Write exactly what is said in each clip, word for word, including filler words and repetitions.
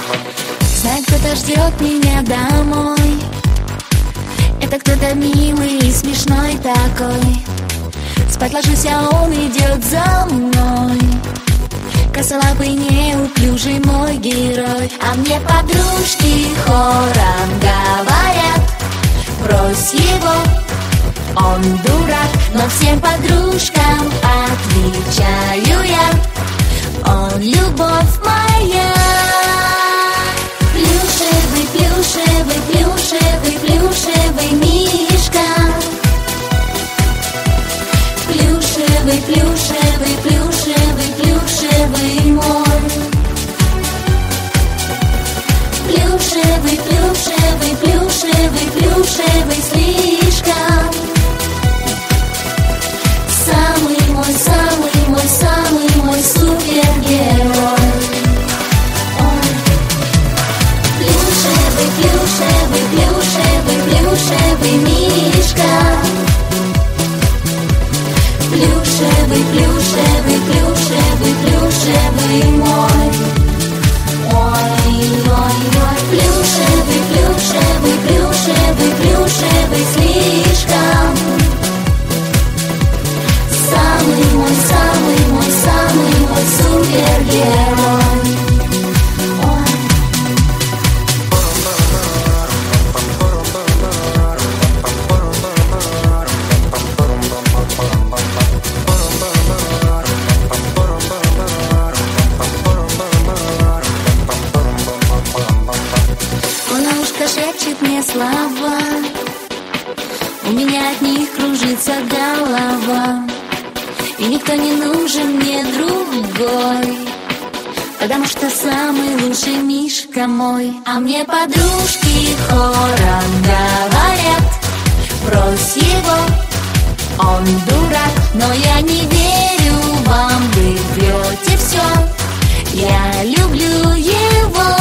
Знает, кто-то ждет меня домой. Это кто-то милый и смешной такой. Спать ложусь, а он идет за мной. Косолапый, неуклюжий мой герой. А мне подружки хором говорят: брось его, он дурак. Но всем подружкам отвечаю я: он любовь моя. Плюшевый, плюшевый, плюшевый, плюшевый мишка. Плюшевый, плюшевый, плюшевый, плюшевый мой. Плюшевый, плюшевый, плюшевый, плюшевый слишком. Самый мой, самый мой, самый мой супергерой. Плюшевый, плюшевый, плюшевый, плюшевый мишка. Плюшевый, плюшевый, плюшевый, плюшевый мой. Ой, ой, ой. Плюшевый, плюшевый, плюшевый, плюшевый слишком. Самый мой, самый мой, самый мой супергерой. Шепчет мне слова, у меня от них кружится голова. И никто не нужен мне другой, потому что самый лучший мишка мой. А мне подружки хором говорят: брось его, он дурак. Но я не верю вам, вы врете все. Я люблю его.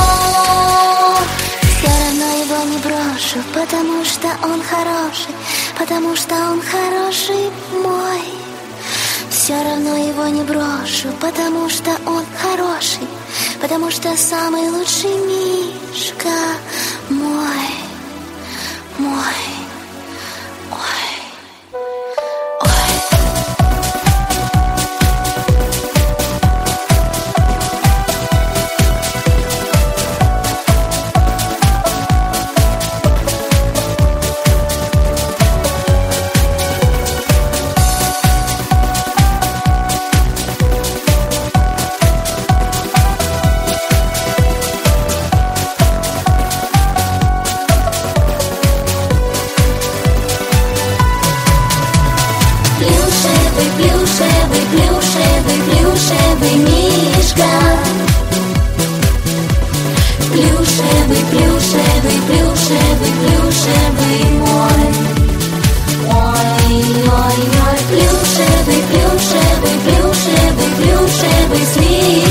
Брошу, потому что он хороший, потому что он хороший мой. Все равно его не брошу, потому что он хороший, потому что самый лучший мишка мой, мой, ой. Плюшевый, плюшевый, плюшевый мишка. Плюшевый, плюшевый, плюшевый, плюшевый мой. Ой, ой, ой. Плюшевый, плюшевый, плюшевый, плюшевый слив.